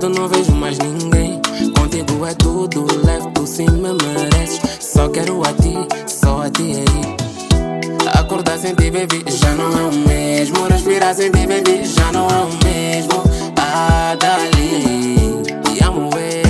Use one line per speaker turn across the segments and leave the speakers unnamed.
momento não vejo mais ninguém. Contigo é tudo, leve, tu sim me mereces. Só quero a ti, só a ti aí. Acordar sem ti, baby, já não é o mesmo. Respirar sem ti, baby, já não é o mesmo. Ah, dali, te amo,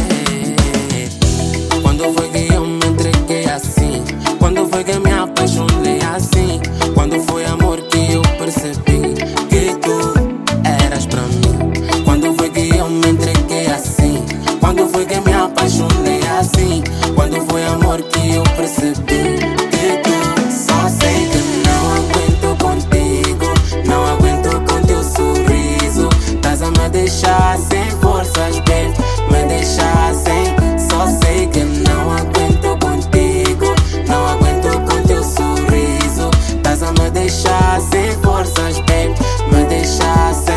Quando foi que eu me entreguei assim? Quando foi que me apaixonei assim? Quando foi amor que eu percebi que tu eras pra mim? Quando foi que eu me entreguei assim? Quando foi que me apaixonei assim? Quando foi amor que eu percebi que tu... Só sei que não aguento contigo, não aguento com teu sorriso. Estás a me deixar sem forças, baby, me deixar sem... Só sei que não aguento contigo, não aguento com teu sorriso. Estás a me deixar sem forças, baby, me deixar sem...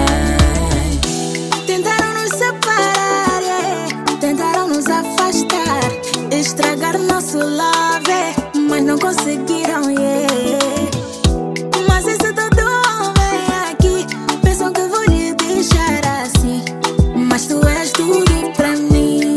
Tentaram nos separar, tentaram nos afastar, estragar nosso love, mas não conseguiram, Mas esse todo homem aqui pensam que vou lhe deixar assim, mas tu és tudo pra mim,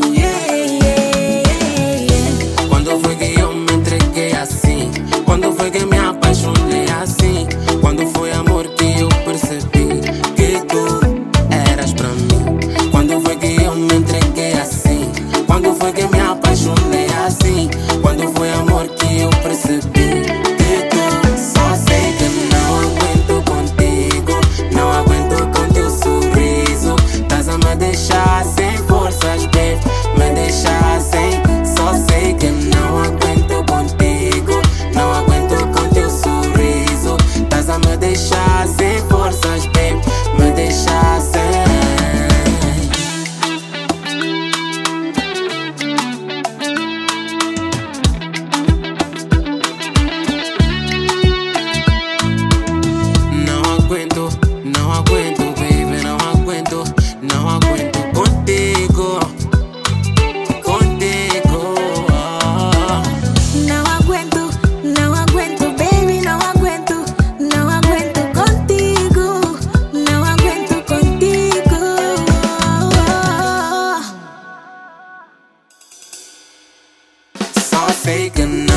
Quando foi que eu me entreguei assim? Quando foi que me apaixonei assim? Quando foi amor que eu percebi que tu eras pra mim? Quando foi que eu me entreguei assim? Quando foi que me apaixonei assim? Quando foi amor que eu percebi que tu... Só sei que não aguento contigo, não aguento com teu sorriso. Estás a me deixar sem forças, baby, me deixar sem... Só sei que não aguento contigo, não aguento com teu sorriso. Estás a me deixar sem forças, baby, me deixar sem... Não aguento, baby, não aguento, não aguento contigo, contigo.
Não aguento, não aguento, baby, não aguento, não aguento contigo, não aguento contigo.
Só sei que não